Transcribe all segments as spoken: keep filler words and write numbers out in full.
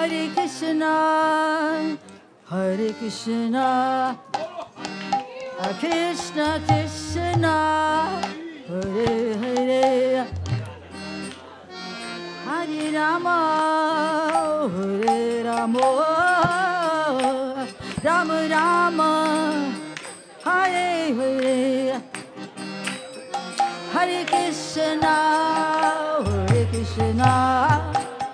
Hare Krishna, Hare Krishna, Krishna Krishna, Hare Hare, Hare Rama, Hare Rama, Rama Rama, Hare Hare, Hare Krishna, Hare Krishna.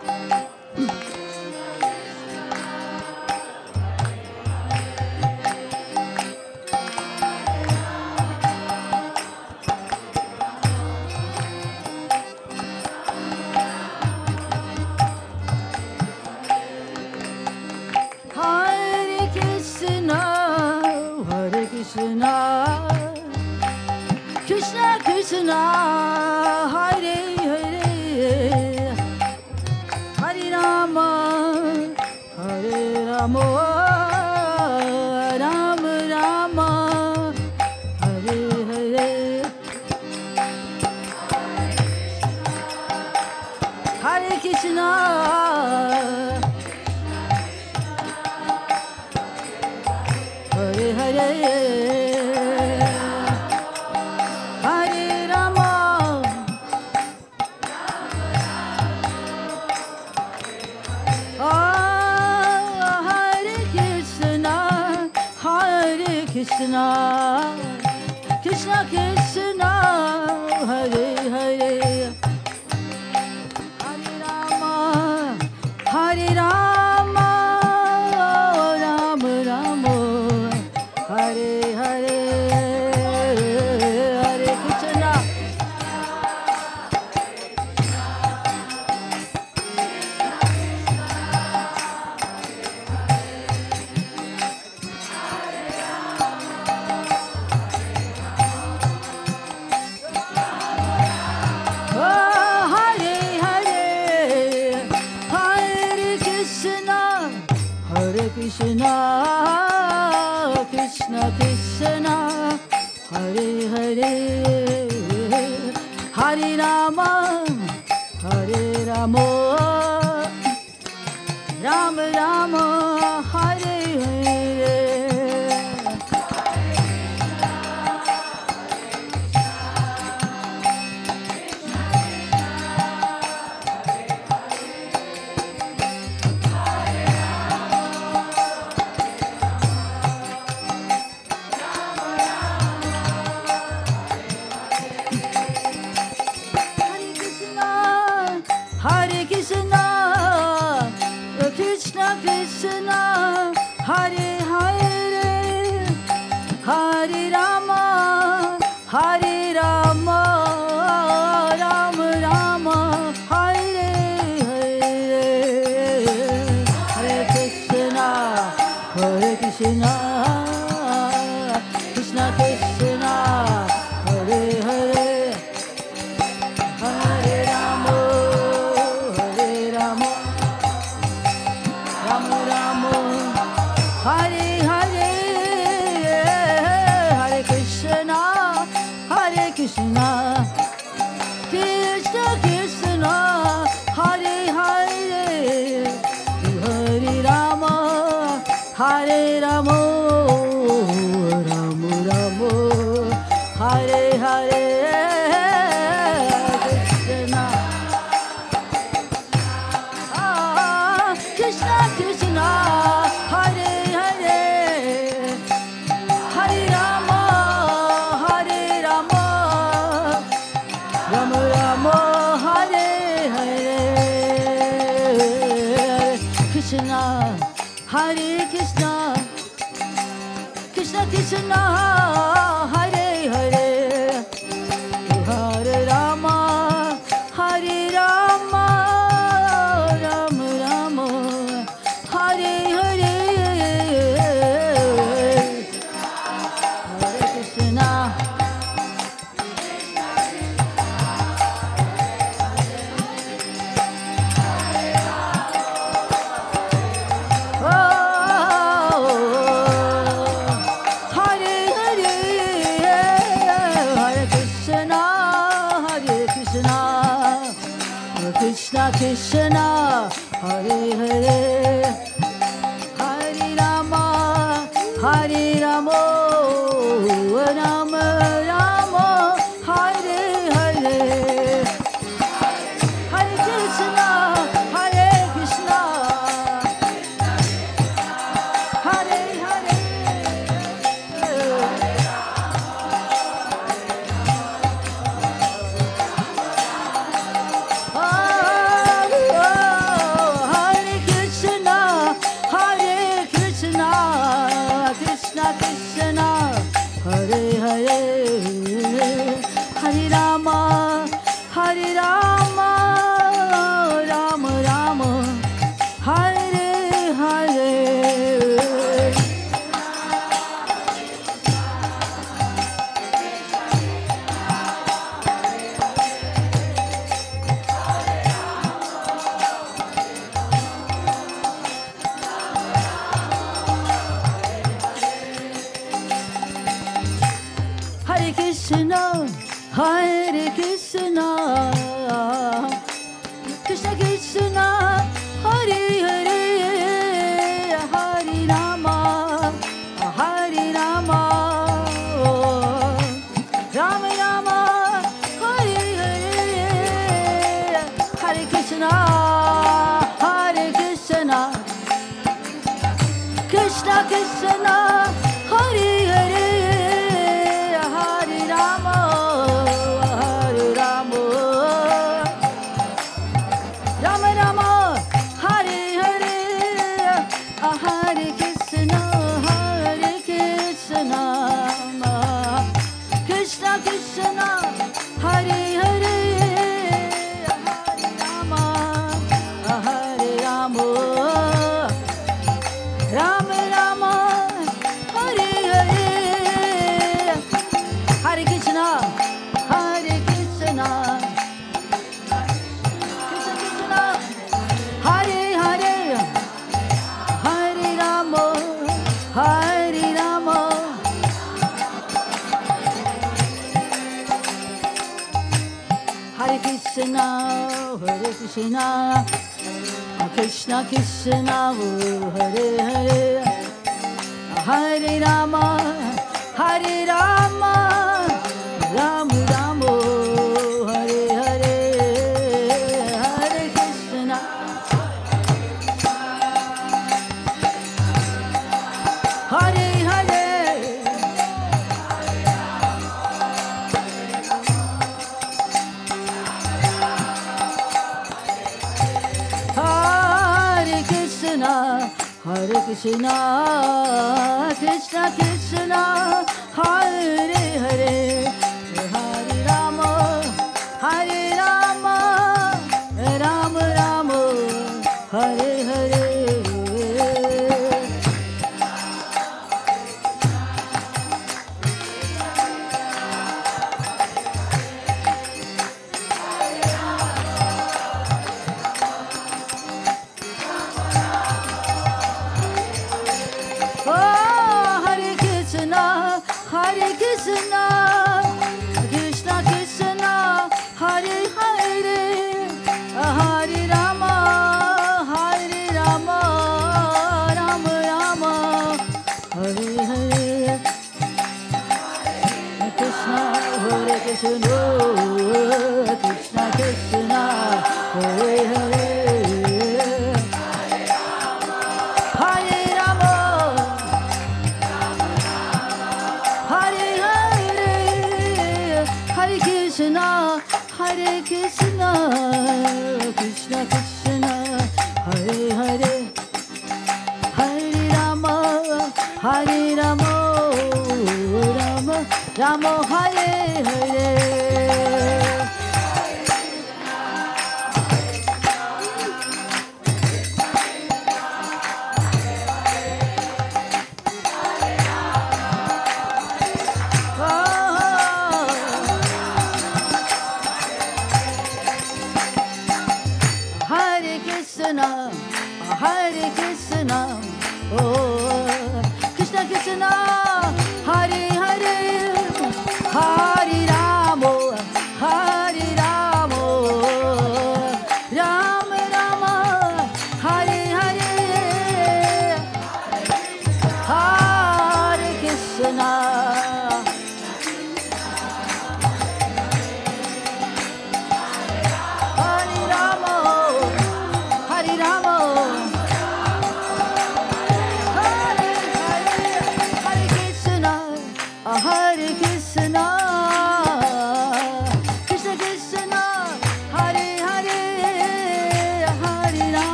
Krishna, Krishna Krishna, Hare Hare, Hare Rama, Hare Rama, Rama Rama, Hare Hare, Hare Krishna, Hare Hare. Krishna, Krishna Krishna, Hare Hare, Hare Rama, Hare Rama, Rama Rama, Hare Hare, Hare Krishna. Krishna, Krishna Krishna, Hare Hare, Hare Rama, Hare Rama, Rama Rama, Hare Hare. Hare Krishna, Krishna Krishna, Hare Hare, Hare Rama, Hare Rama, Rama Rama, Hare Hare, Hare Krishna, Hare Krishna, Krishna Krishna, Hare Hare. Hare Hare, Hare Krishna, Hare Krishna, Krishna Krishna, Hare Hare, Hare Rama, Hare Rama, Rama Rama, Hare Hare, Krishna, ah, Krishna Krishna, Hare Krishna, Hare Krishna, Krishna Krishna, Hare Hare, Hare Rama, Hare Rama, Rama Rama, Hare Hare, Hare Krishna. Hare Hare, Krishna, Hare Hare, Hare Rama, Hare Rama, Rama Rama, Hare Hare, Hare Krishna, Hare Krishna, Hare Hare. Hare Hare, Hare Rama, Hare Rama, Rama Rama, Hare Hare. Hare Krishna, Hare Krishna, Krishna Krishna, Hare Hare, Hare Rama, Hare Rama, Rama Rama, Hare Hare, Hare Krishna, Hare Krishna, Krishna Krishna, Hare Hare. Krishna, Hare Krishna, Krishna Krishna, Hare Hare, Hare Rama, Hare Rama, Rama Rama, Hare Hare, Hare Krishna, Hare Hare. Hare Krishna, Krishna Krishna, Hare Hare, Hare Rama, Hare Rama, Rama Rama, Hare Hare. Hare Krishna, Krishna Krishna, Hare Hare, Hare Rama, Hare Rama, Rama Rama, Hare Hare. Krishna, Hare Krishna, Krishna Krishna, Hare Hare. Krishna, Hare Krishna, Krishna Krishna, Hare Hare, Hare Rama, Hare Rama, Rama Rama, Hare Hare. Krishna, Hare Krishna, oh Krishna Krishna, Hare Hare, Hare Rama, Hare Rama, Rama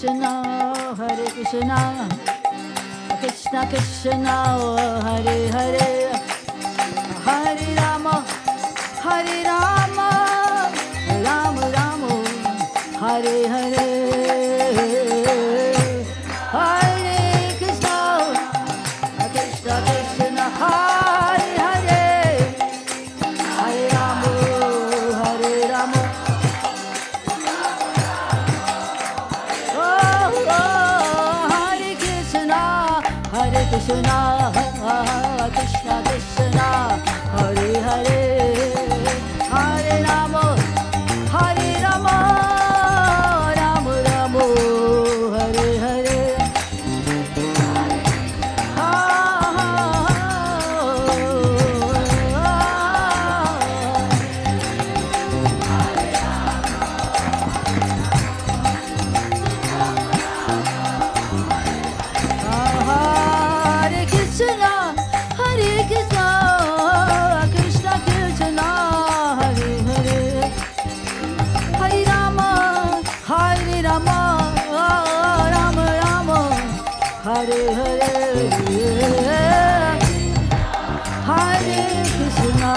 Krishna, Hare Krishna, Krishna Krishna, Hare Hare, Hare Rama, Hare Rama, Rama Rama, Hare Hare, Hare Krishna, Krishna Krishna, Hare Hare, Hare Rama, Hare Rama. Hare Krishna, Krishna Krishna, Hare Hare, Hare Rama, Hare Rama, Rama Rama, Hare Hare. Hare Hare, Hare Krishna,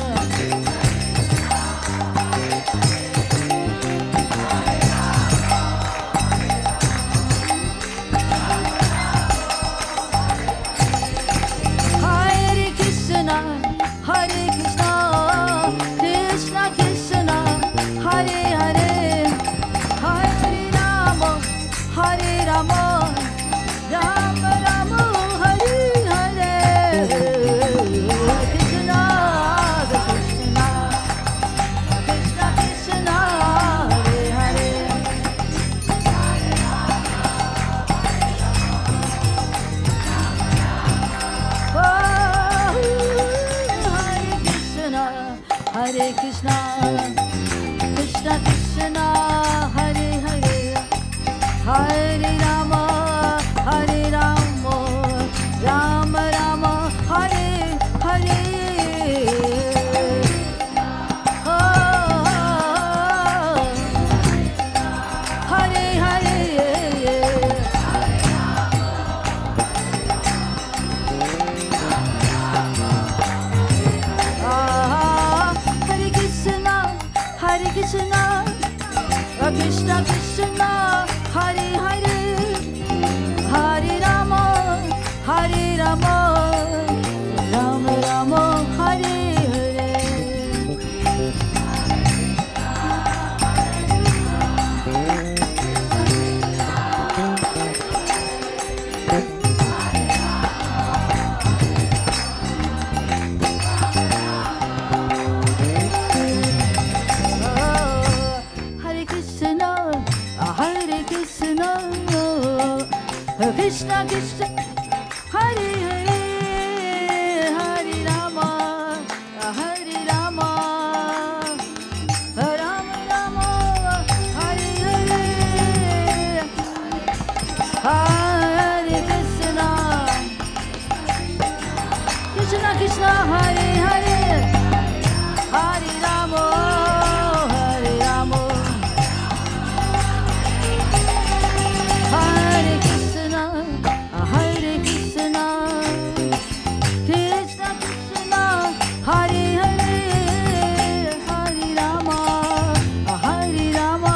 Hare Krishna, Hare Krishna, Krishna Krishna, Hare Hare, Hare Rama, Hare Rama. Rama Rama, Hare Hare, Krishna Krishna, Krishna Krishna, Hare Hare, oh, Hare Krishna, Hare Krishna, Krishna Krishna, Hare Hare, Hare Rama, Hare Rama, Rama Rama, Hare Hare, oh, Hare Hare, ah, Hare Krishna, Hare Krishna, Krishna Krishna, Hare Hare, Hare Rama, Hare Rama, Rama Rama, Hare Hare. Hare Krishna, Hare Krishna, Krishna Krishna, Hare Hare, Hare Rama, Hare Rama, Rama Rama, Hare Hare, Hare Krishna, Krishna Krishna, Hare Hare, Hare Rama, Hare Rama, Hare Krishna, Hare Krishna, Krishna Krishna, Hare Hare, Hare Rama, Hare Rama,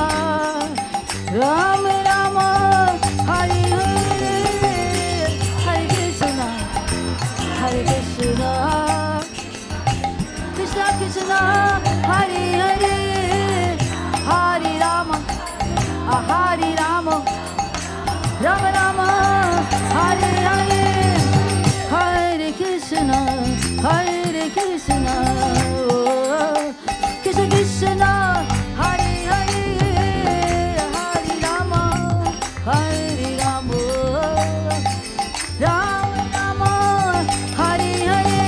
Rama Rama, Hare Hare, Hare Krishna, Hare Krishna, Krishna Krishna, Hare Hare, Hare Rama, Hare Rama, Rama Rama, Hare Hare, Hare Krishna, Hare Krishna, Krishna Krishna, Hare Hare, Hare Rama, Hare Rama, Rama Rama, Hare Hare.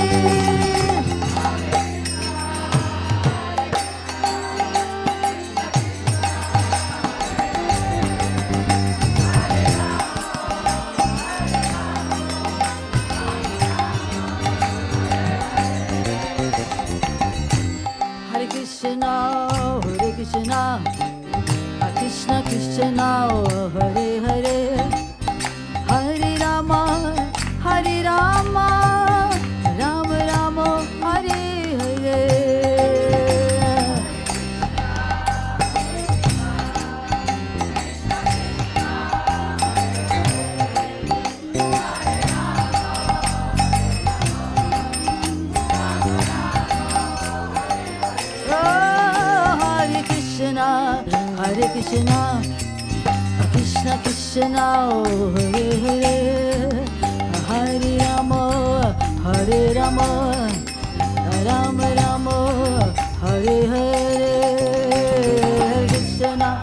Krishna, Krishna Krishna, Hare Hare, Hare Rama, Hare Rama, Rama Rama, Hare Hare, Krishna,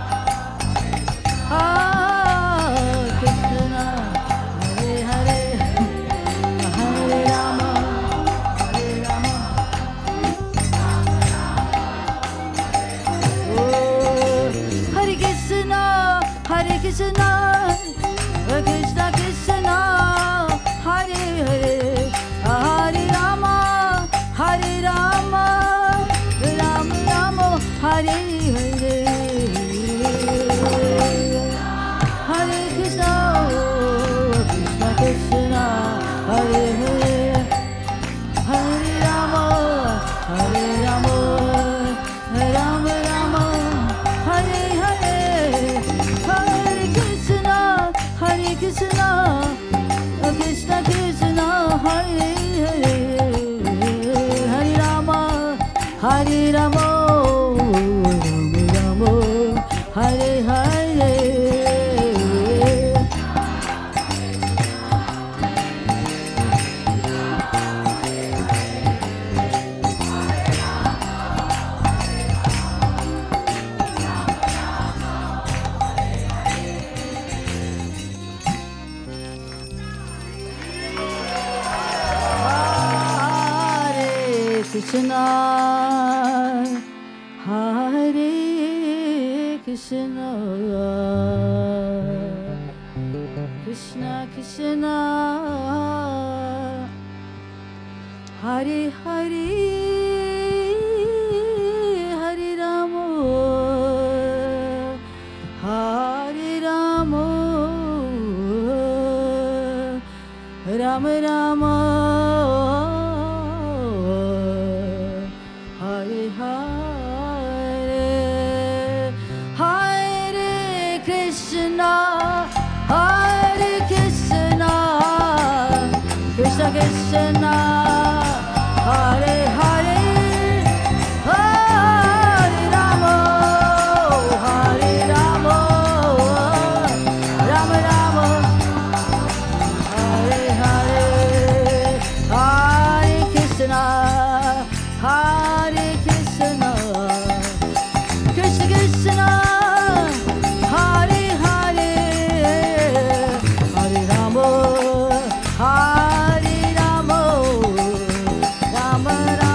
ah Krishna, Hare Hare, Hare Rama, Hare Rama. Hare Krishna, Hare Krishna, Krishna Krishna, Hare Hare, Hare Rama, Hare Rama, Rama Rama, Hare Hare, Hare Krishna, Krishna Krishna, Hare Hare, Hare Rama, Hare Rama, Rama Rama, Hare Hare, Hare Krishna, Hare Krishna, Krishna Krishna, Hare Hare, Hare Rama, Hare Rama, Rama Rama, Hare Hare. Hare Krishna, Hare Krishna, Krishna Krishna, Hare Hare, Hare Rama, Hare Rama, Rama Rama, Hare Hare, Hare Krishna, Hare Krishna, Krishna Krishna, Hare Hare, Hare Rama, Hare Rama, Rama Rama, Hare Hare, Hare Krishna, Hare Krishna, Krishna Krishna, Hare Hare, Hare Rama, Hare Rama, Rama Rama.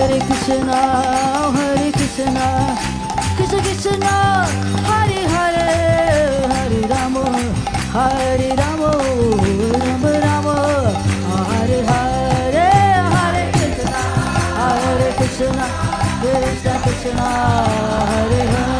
Hare Krishna, Hare Krishna, Krishna Krishna, Hare Hare, Hare Rama, Hare Rama, Rama Rama, Hare Hare, Hare Krishna, Hare Krishna, Krishna Krishna, Hare Hare.